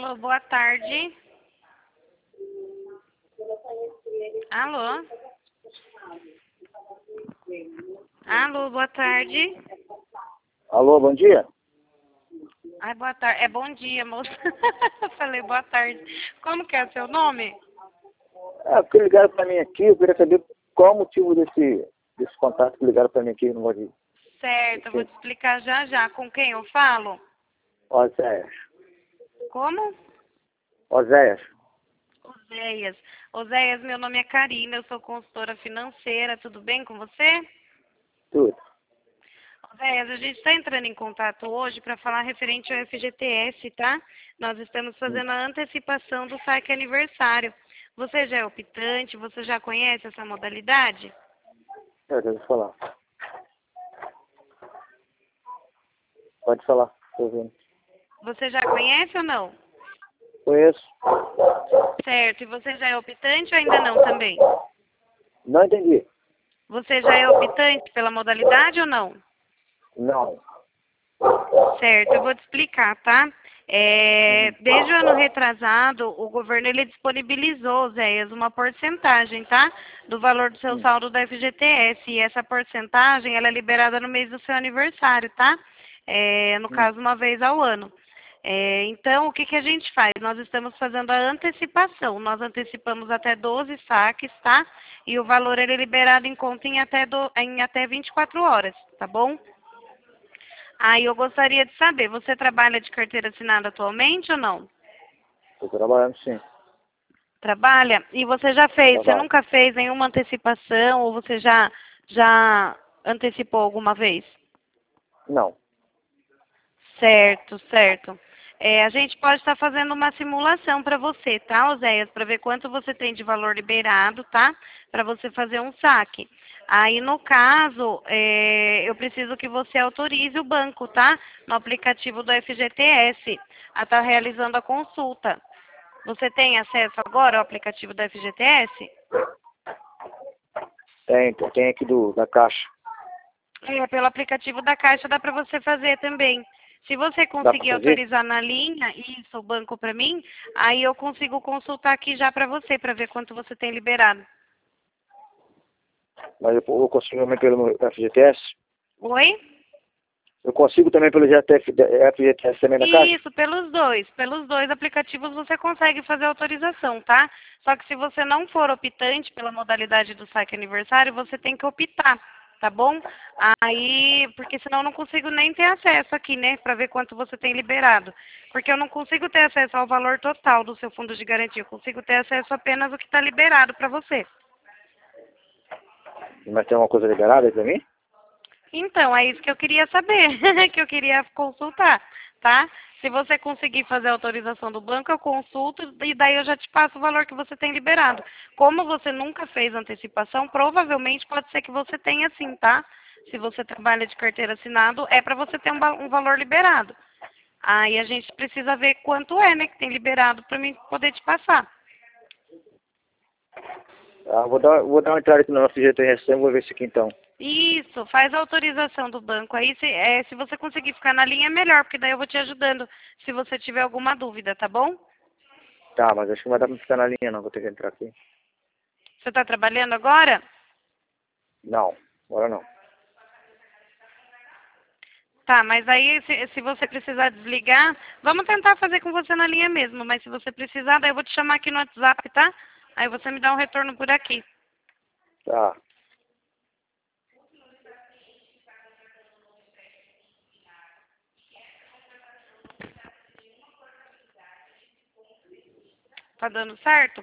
Alô, boa tarde. Alô? Alô, boa tarde. Alô, bom dia? Ai, boa tarde. É bom dia, moça. Falei boa tarde. Como que é o seu nome? Porque ligaram para mim aqui, eu queria saber qual o motivo desse contato que ligaram para mim aqui no Mogi. Certo, eu vou te explicar já já. Com quem eu falo? Oséias. Como? Oséias. Oséias. Oséias, meu nome é Karina, eu sou consultora financeira. Tudo bem com você? Tudo. Oséias, a gente está entrando em contato hoje para falar referente ao FGTS, tá? Nós estamos fazendo a antecipação do saque aniversário. Você já é optante? Você já conhece essa modalidade? Deixa eu falar. Pode falar, tô ouvindo. Você já conhece ou não? Conheço. Certo. E você já é optante ou ainda não também? Não entendi. Você já é optante pela modalidade ou não? Não. Certo, eu vou te explicar, tá? Desde o ano retrasado, o governo ele disponibilizou, Zéias, uma porcentagem, tá? Do valor do seu saldo da FGTS. E essa porcentagem, ela é liberada no mês do seu aniversário, tá? No caso, uma vez ao ano. Então, o que que a gente faz? Nós estamos fazendo a antecipação. Nós antecipamos até 12 saques, tá? E o valor ele é liberado em conta em até 24 horas, tá bom? Aí eu gostaria de saber, você trabalha de carteira assinada atualmente ou não? Estou trabalhando sim. Trabalha? E você já fez, você Trabalho. nunca fez nenhuma antecipação ou você já antecipou alguma vez? Não. Certo, certo. A gente pode estar fazendo uma simulação para você, tá, Oséias? Para ver quanto você tem de valor liberado, tá? Para você fazer um saque. Aí, no caso, eu preciso que você autorize o banco, tá? No aplicativo do FGTS, a estar realizando a consulta. Você tem acesso agora ao aplicativo do FGTS? Tem aqui da Caixa. Pelo aplicativo da Caixa dá para você fazer também. Se você Dá para conseguir fazer? autorizar na linha, isso, o banco para mim, aí eu consigo consultar aqui já para você, para ver quanto você tem liberado. Mas eu consigo também pelo FGTS? Oi? Eu consigo também pelo FGTS também da Caixa? Isso, pelos dois aplicativos você consegue fazer autorização, tá? Só que se você não for optante pela modalidade do saque aniversário, você tem que optar, tá bom? Aí, porque senão eu não consigo nem ter acesso aqui, né, para ver quanto você tem liberado. Porque eu não consigo ter acesso ao valor total do seu fundo de garantia, eu consigo ter acesso apenas ao que está liberado para você. Mas tem uma coisa liberada aí para mim? Então, é isso que eu queria saber, que eu queria consultar, tá? Se você conseguir fazer a autorização do banco, eu consulto e daí eu já te passo o valor que você tem liberado. Como você nunca fez antecipação, provavelmente pode ser que você tenha sim, tá? Se você trabalha de carteira assinado, é para você ter um valor liberado. Aí a gente precisa ver quanto é, né, que tem liberado para mim poder te passar. Vou dar uma entrada aqui no FGTS e vou ver isso aqui então. Isso, faz a autorização do banco. Aí, se você conseguir ficar na linha, é melhor, porque daí eu vou te ajudando se você tiver alguma dúvida, tá bom? Tá, mas acho que não vai dar pra ficar na linha não, vou ter que entrar aqui. Você está trabalhando agora? Não, agora não. Tá, mas aí, se você precisar desligar, vamos tentar fazer com você na linha mesmo, mas se você precisar, daí eu vou te chamar aqui no WhatsApp, tá? Aí você me dá um retorno por aqui. Tá. Tá dando certo?